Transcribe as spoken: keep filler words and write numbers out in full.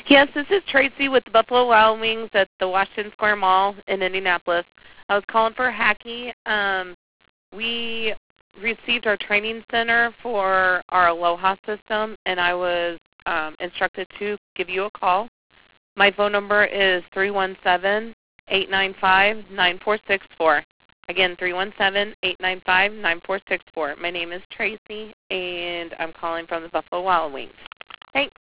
Yes, this is Tracy with the Buffalo Wild Wings at the Washington Square Mall in Indianapolis. I was calling for Hacky. Um, we received our training center for our Aloha system, and I was um, instructed to give you a call. My phone number is three one seven, eight nine five, nine four six four. Again, three one seven, eight nine five, nine four six four. My name is Tracy, and I'm calling from the Buffalo Wild Wings. Thanks.